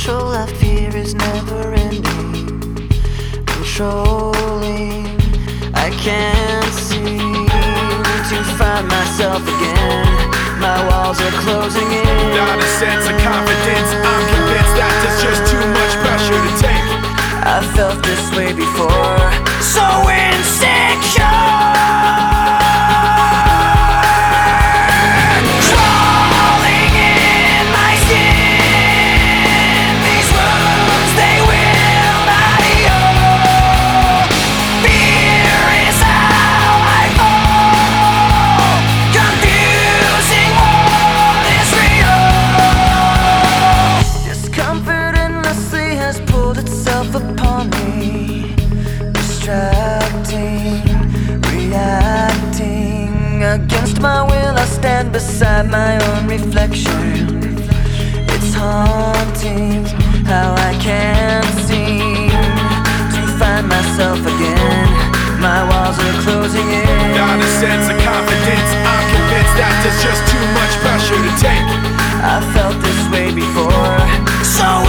control I fear is never ending, controlling. I can't seem to find myself again. My walls are closing in. Without a sense of confidence, I'm convinced that there's just too much pressure to take. I felt this way before, so insecure. Upon me, distracting, reacting. Against my will I stand beside my own reflection. It's haunting how I can't seem to find myself again. My walls are closing in. Without a sense of confidence, I'm convinced that there's just too much pressure to take. I felt this way before, so